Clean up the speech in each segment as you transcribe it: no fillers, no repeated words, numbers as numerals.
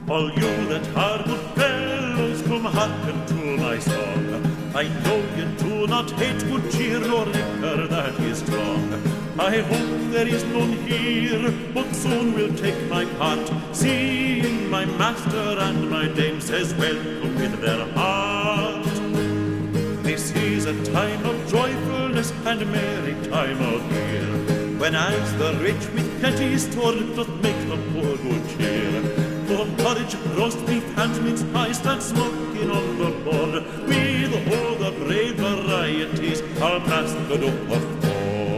All you that are good fellows, come hearken to my song. I know you do not hate good cheer nor liquor that is strong. I hope there is none here, but soon will take my part, seeing my master and my dame says welcome with their heart. This is a time of joyfulness and merry time of year, when as the rich with plenty stored doth make the poor good cheer. For porridge, roast beef, and mince pie stand smoking on the board, with all the brave varieties our master doth afford.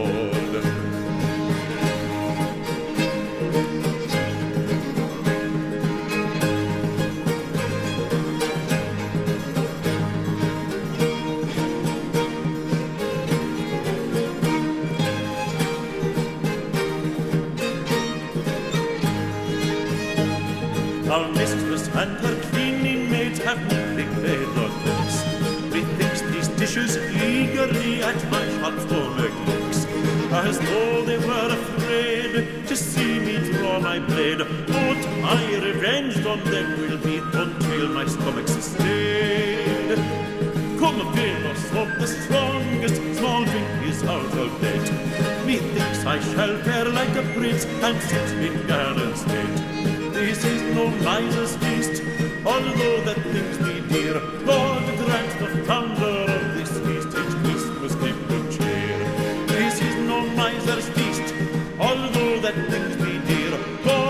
Our mistress and her cleaning maids have neatly played the cooks. Methinks these dishes eagerly at my shop stomach looks, as though they were afraid to see me draw my blade. But my revenge on them will be until my stomach's stayed. Come, fill us up the strongest, small drink is out of date. Methinks I shall fare like a prince and sit in gallant state. This is no miser's feast, although that things be dear. Lord grant the founder of this feast his Christmas gift of cheer. This is no miser's feast, although that things be dear. Lord